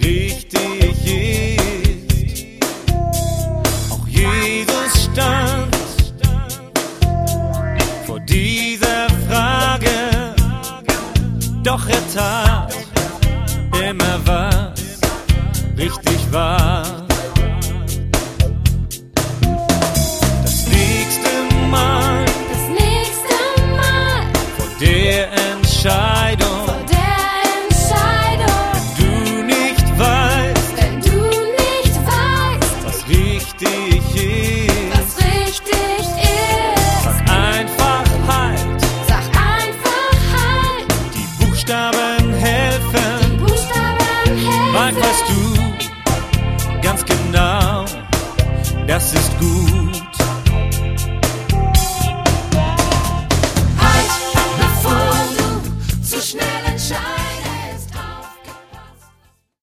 richtig ist. Auch Jesus stand vor dieser Frage, doch er tat immer was richtig war. Das nächste Mal vor der Entscheidung, wenn du nicht weißt, was richtig ist, sag einfach halt, die Buchstaben helfen, bald weißt du ganz genau, das ist gut.